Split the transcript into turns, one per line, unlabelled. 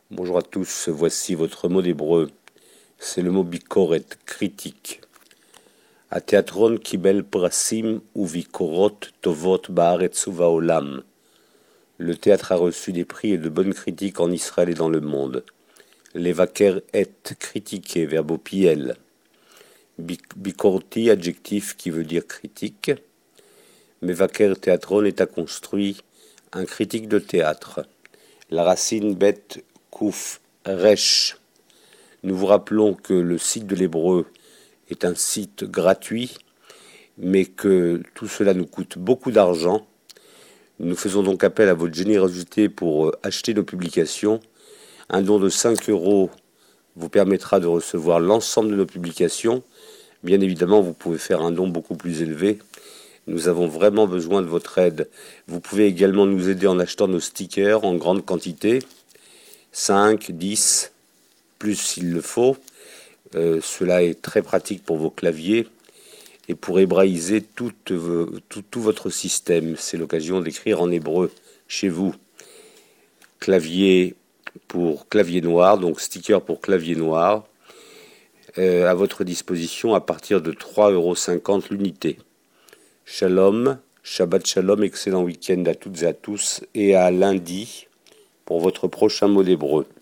Bonjour à tous, voici votre mot d'hébreu. C'est le mot bikoret, critique. Athéatron kibel prasim ou bikorot tovot baaretz uvaolam. Le théâtre a reçu des prix et de bonnes critiques en Israël et dans le monde. Levaker et, critiquer, verbe au piel. Bikorti, adjectif qui veut dire critique. Mevaker théatron est à construit, un critique de théâtre. La racine bête kouf resh. Nous vous rappelons que le site de l'Hébreu est un site gratuit, mais que tout cela nous coûte beaucoup d'argent. Nous faisons donc appel à votre générosité pour acheter nos publications. Un don de 5 euros vous permettra de recevoir l'ensemble de nos publications. Bien évidemment, vous pouvez faire un don beaucoup plus élevé. Nous avons vraiment besoin de votre aide. Vous pouvez également nous aider en achetant nos stickers en grande quantité. 5, 10, plus s'il le faut. Cela est très pratique pour vos claviers et pour hébraïser tout votre système. C'est l'occasion d'écrire en hébreu chez vous. Clavier pour clavier noir, donc sticker pour clavier noir, à votre disposition à partir de 3,50 € l'unité. Shalom, Shabbat Shalom, excellent week-end à toutes et à tous, et à lundi pour votre prochain mot d'hébreu.